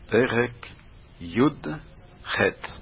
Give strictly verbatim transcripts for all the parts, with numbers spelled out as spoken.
פרק י"ח.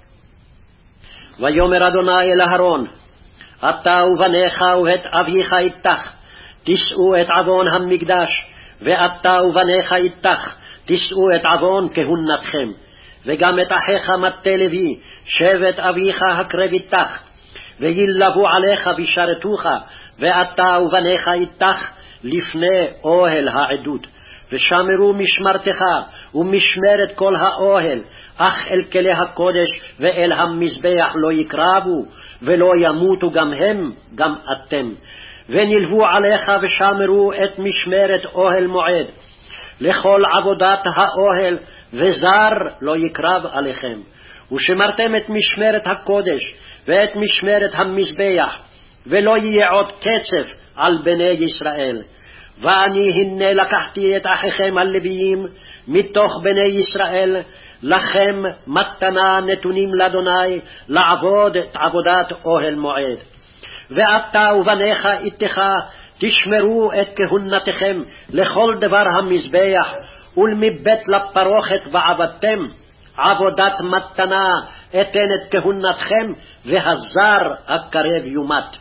ויאמר אדוני אל אהרון, אתה ובניך ואת אביך איתך תישאו את עוון המקדש, ואתה ובניך איתך תישאו את עוון כהונתכם, וגם את אחיך מטה לוי שבט אביך הקרב איתך, וילבו עליך וישרתוך, ואתה ובניך איתך לפני אוהל העדות. ושמרו משמרתך ומשמרת כל האוהל, אך אל כלי הקודש ואל המזבח לא יקרבו, ולא ימותו גם הם גם אתם. ונלוו עליך ושמרו את משמרת אוהל מועד לכל עבודת האוהל, וזר לא יקרב עליכם. ושמרתם את משמרת הקודש ואת משמרת המזבח, ולא יהיה עוד קצף על בני ישראל. ואני הנה לקחתי את אחיכם הלוויים מתוך בני ישראל, לכם מתנה נתונים לאדוני לעבוד את עבודת אוהל מועד. ואתה ובניך איתך תשמרו את כהונתכם לכל דבר המזבח, ולמבית לפרוכת ועבדתם עבודת מתנה אתן את כהונתכם, והזר הקרב יומת.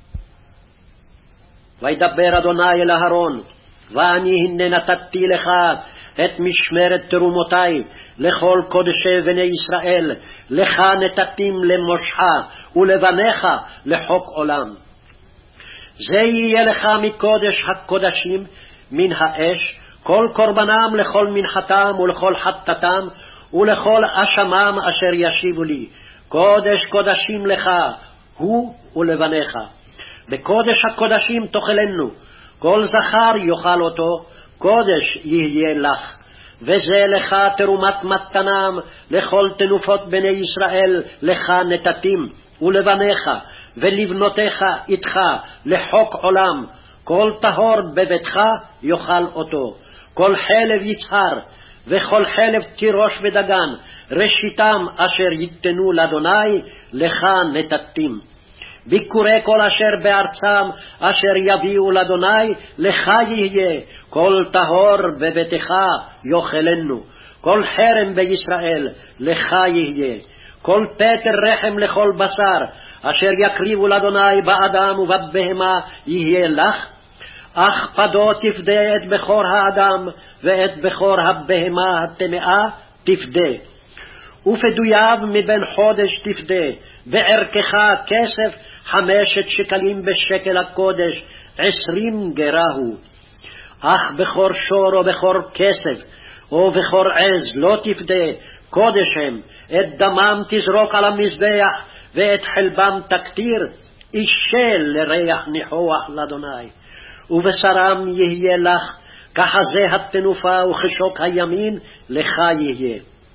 וידבר אדוני אל אהרון, ואני הנה נתתי לך את משמרת תרומותי לכל קודשי בני ישראל, לך נתתים למושכה ולבניך לחוק עולם. זה יהיה לך מקודש הקודשים מן האש, כל קורבנם לכל מנחתם ולכל חטאתם ולכל אשמם אשר ישיבו לי. קודש קודשים לך הוא ולבניך. בקודש הקודשים תאכלנו, כל זכר יאכל אותו, קודש יהיה לך. וזה לך תרומת מתנם לכל תנופות בני ישראל, לך נתתים ולבניך ולבנותיך איתך לחוק עולם. כל טהור בביתך יאכל אותו, כל חלב יצהר וכל חלב תירוש ודגן, ראשיתם אשר ייתנו לאדוני לך נתתים. ביקורי כל אשר בארצם אשר יביאו לאדוני לך יהיה, כל טהור בביתך יאכלנו. כל חרם בישראל לך יהיה, כל פטר רחם לכל בשר אשר יקריבו לאדוני באדם ובבהמה יהיה לך. אך פדו תפדה את בכור האדם ואת בכור הבהמה הטמאה תפדה, ופדויו מבין חודש תפדה, בערכך כסף חמשת שקלים בשקל הקודש, עשרים גרהו. אך בכור שור או בכור כסף או בכור עז לא תפדה, קודש הם. את דמם תזרוק על המזבח ואת חלבם תקטיר, אישל לריח ניחוח לאדוני. ובשרם יהיה לך כחזה התנופה וכשוק הימין לך יהיה.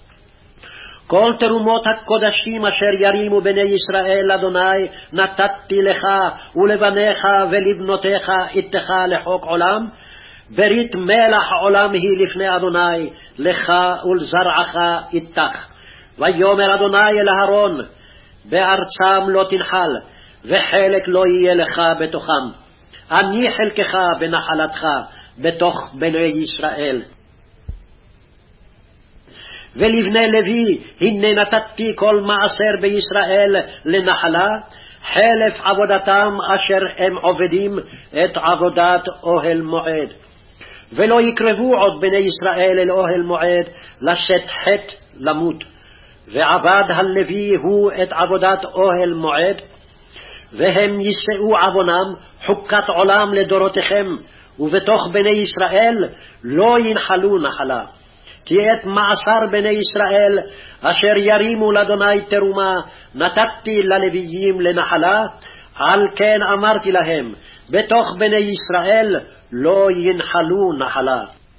כל תרומות הקודשים אשר ירימו בני ישראל אדוני נתתי לך ולבניך ולבנותיך איתך לחוק עולם. ברית מלח עולם היא לפני אדוני לך ולזרעך איתך. ויאמר אדוני אל אהרון, בארצם לא תנחל וחלק לא יהיה לך בתוכם, אני חלקך בנחלתך בתוך בני ישראל. ולבני לוי הנה נתתי כל מעשר בישראל לנחלה, חלף עבודתם אשר הם עובדים את עבודת אוהל מועד. ולא יקרבו עוד בני ישראל אל אוהל מועד לשאת חטא למות. ועבד הלוי הוא את עבודת אוהל מועד, והם יישאו עוונם חוקת עולם לדורותיכם, ובתוך בני ישראל לא ינחלו נחלה. כי את מעשר בני ישראל אשר ירימו לאדוני תרומה נתתי ללוויים לנחלה, על כן אמרתי להם, בתוך בני ישראל לא ינחלו נחלה.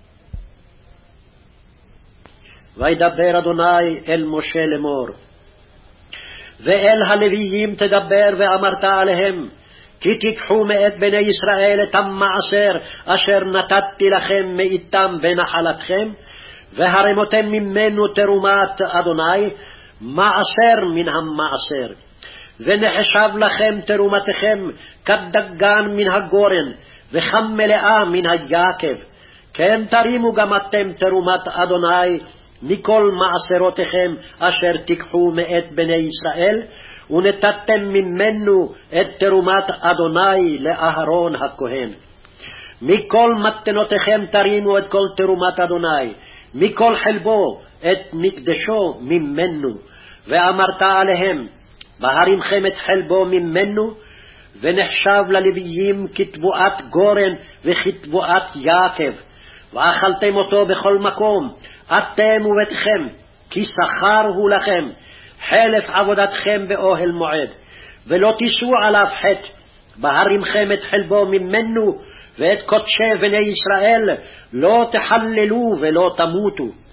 וידבר אדוני אל משה לאמור, ואל הלוויים תדבר ואמרת עליהם, כי תיקחו מאת בני ישראל את המעשר אשר נתתי לכם מאיתם בנחלתכם, והרמותם ממנו תרומת אדוני מעשר מן המעשר, ונחשב לכם תרומתכם כדגן מן הגורן וכמלאה מן היקב. כן תרימו גם אתם תרומת אדוני מכל מעשרותיכם אשר תיקחו מאת בני ישראל, ונתתם ממנו את תרומת אדוני לאהרון הכהן. מכל מתנותיכם תרימו את כל תרומת אדוני, מכל חלבו את מקדשו ממנו. ואמרת עליהם, בהרימכם את חלבו ממנו, ונחשב ללוויים כתבואת גורן וכתבואת יעקב. ואכלתם אותו בכל מקום, אתם וביתכם, כי שכר הוא לכם, חלף עבודתכם באוהל מועד. ולא תישאו עליו חטא, בהרימכם את חלבו ממנו, ואת קודשי בני ישראל לא תחללו ולא תמותו.